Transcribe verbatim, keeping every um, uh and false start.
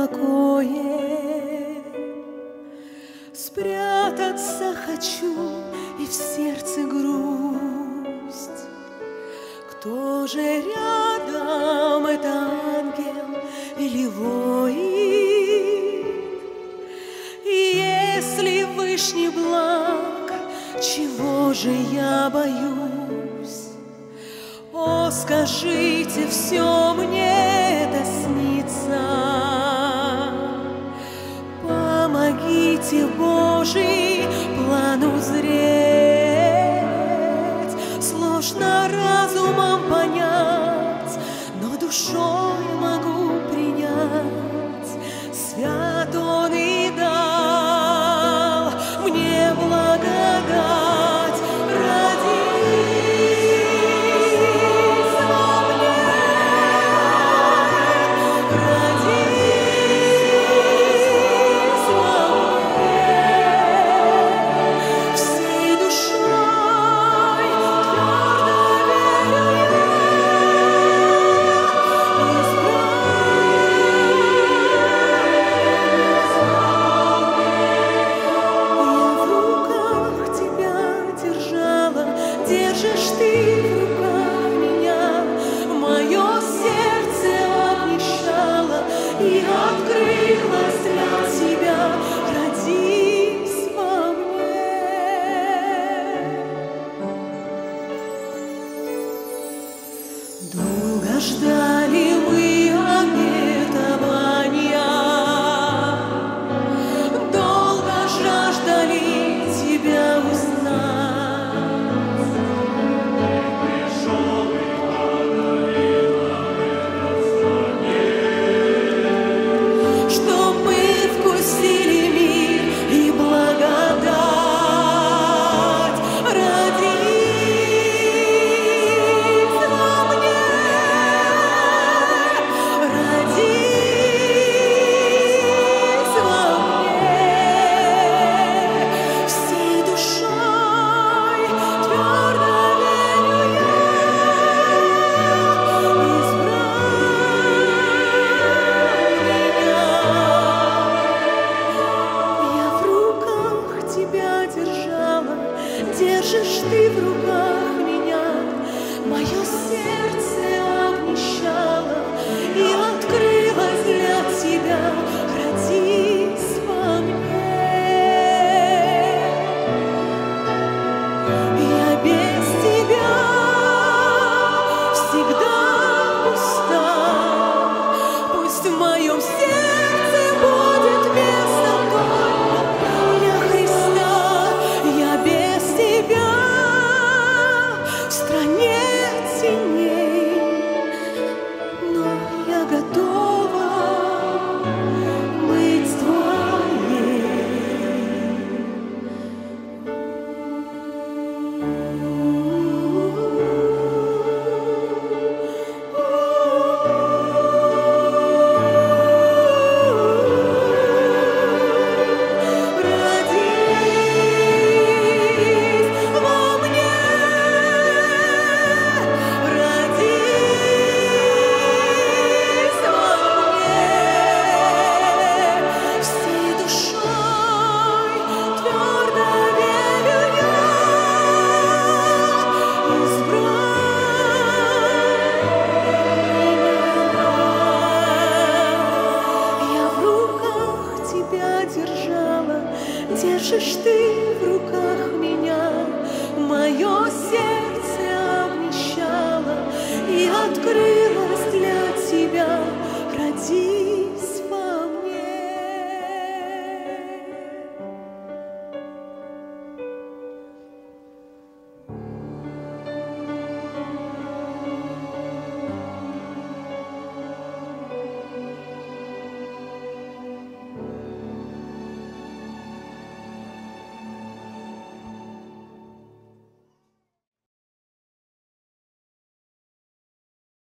покое. Спрятаться хочу, и в сердце грусть. Кто же рядом, это ангел или воин? И если Вышний благ, чего же я боюсь? О, скажите, все мне это снится. Помогите, Божий, план узреть. Сложно разумом понять, но душой могу принять. Свят Он и дал мне благодать. Родись во мне, родись во мне, всей душой твердо верю я, держишь ты в руках меня, мое сердце обнищало и открылось для тебя. Родись во мне. Долго ждали мы обетования, долго жаждали тебя узнать. Держишь ты в руках меня, мое сердце обнищало и открылось для тебя. Родись во мне. Я без тебя всегда пуста, пусть в моем сердце будет место только для Христа. Я без тебя в стране теней, но я готова быть твоей. Держишь ты